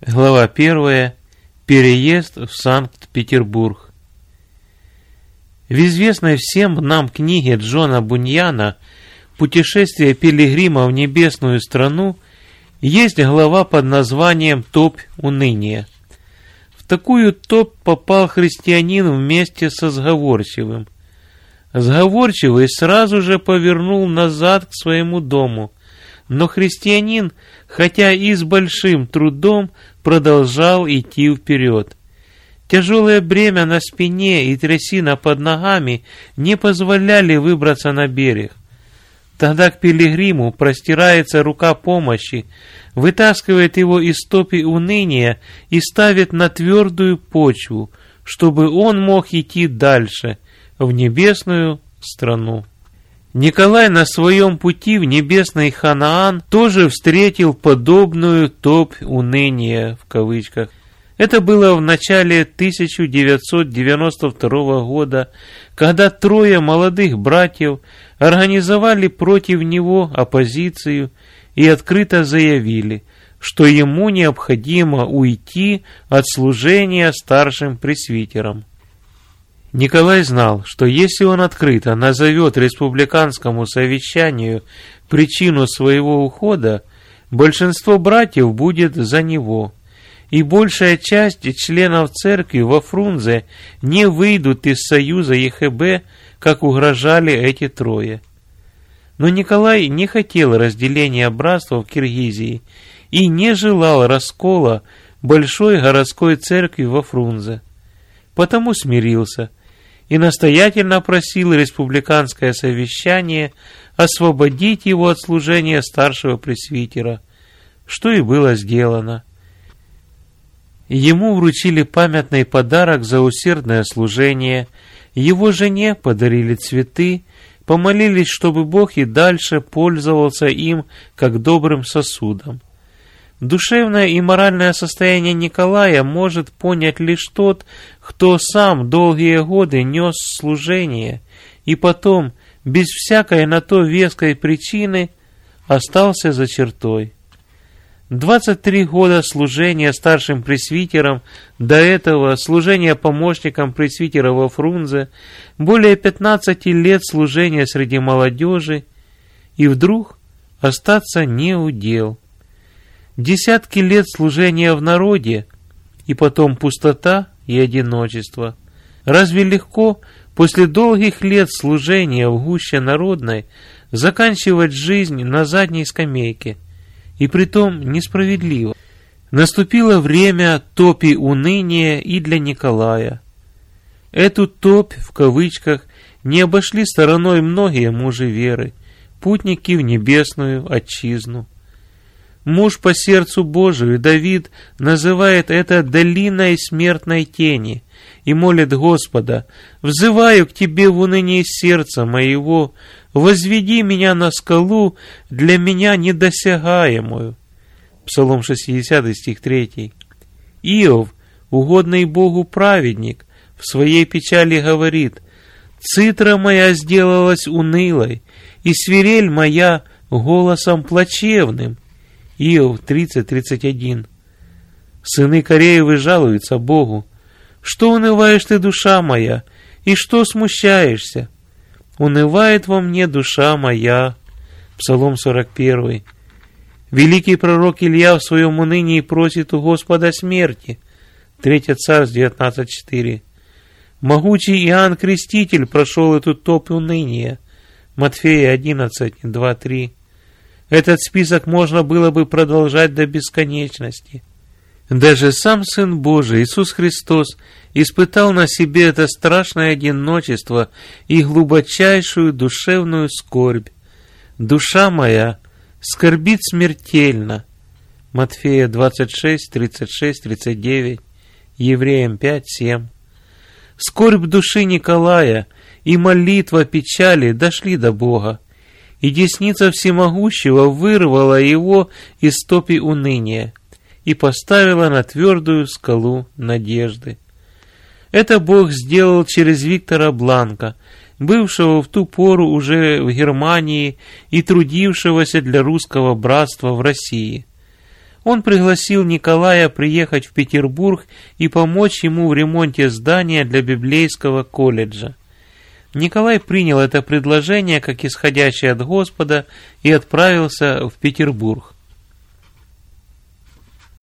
Глава 1. Переезд в Санкт-Петербург. В известной всем нам книге Джона Буньяна «Путешествие пилигрима в небесную страну» есть глава под названием «Топь уныния». В такую топь попал христианин вместе со сговорчивым. Сговорчивый сразу же повернул назад к своему дому, но христианин, хотя и с большим трудом, продолжал идти вперед. Тяжелое бремя на спине и трясина под ногами не позволяли выбраться на берег. Тогда к пилигриму простирается рука помощи, вытаскивает его из топи уныния и ставит на твердую почву, чтобы он мог идти дальше, в небесную страну. Николай на своем пути в небесный Ханаан тоже встретил подобную топь уныния, в кавычках. Это было в начале 1992 года, когда трое молодых братьев организовали против него оппозицию и открыто заявили, что ему необходимо уйти от служения старшим пресвитером. Николай знал, что если он открыто назовет республиканскому совещанию причину своего ухода, большинство братьев будет за него, и большая часть членов церкви во Фрунзе не выйдут из союза ЕХБ, как угрожали эти трое. Но Николай не хотел разделения братства в Киргизии и не желал раскола большой городской церкви во Фрунзе, потому смирился и настоятельно просил республиканское совещание освободить его от служения старшего пресвитера, что и было сделано. Ему вручили памятный подарок за усердное служение, его жене подарили цветы, помолились, чтобы Бог и дальше пользовался им как добрым сосудом. Душевное и моральное состояние Николая может понять лишь тот, кто сам долгие годы нес служение и потом, без всякой на то веской причины, остался за чертой. 23 года служения старшим пресвитером, до этого служения помощником пресвитера во Фрунзе, более 15 лет служения среди молодежи, и вдруг остаться не удел. Десятки лет служения в народе, и потом пустота и одиночество. Разве легко после долгих лет служения в гуще народной заканчивать жизнь на задней скамейке? И притом несправедливо. Наступило время топи уныния и для Николая. Эту топь, в кавычках, не обошли стороной многие мужи веры, путники в небесную отчизну. Муж по сердцу Божию Давид называет это долиной смертной тени и молит Господа: «Взываю к Тебе в унынии сердца моего, возведи меня на скалу, для меня недосягаемую». Псалом 60, стих 3. Иов, угодный Богу праведник, в своей печали говорит: «Цитра моя сделалась унылой, и свирель моя голосом плачевным». Иов 30:31. Сыны Кореевы жалуются Богу: «Что унываешь ты, душа моя, и что смущаешься? Унывает во мне душа моя». Псалом 41. Великий пророк Илья в своем унынии просит у Господа смерти. 3 Царств 19:4. Могучий Иоанн Креститель прошел эту топь уныния. Матфея 11:2-3. Этот список можно было бы продолжать до бесконечности. Даже сам Сын Божий, Иисус Христос, испытал на себе это страшное одиночество и глубочайшую душевную скорбь. «Душа моя скорбит смертельно». Матфея 26, 36, 39, Евреям 5, 7. Скорбь души Николая и молитва печали дошли до Бога, и десница Всемогущего вырвала его из топи уныния и поставила на твердую скалу надежды. Это Бог сделал через Виктора Бланка, бывшего в ту пору уже в Германии и трудившегося для русского братства в России. Он пригласил Николая приехать в Петербург и помочь ему в ремонте здания для библейского колледжа. Николай принял это предложение как исходящее от Господа и отправился в Петербург.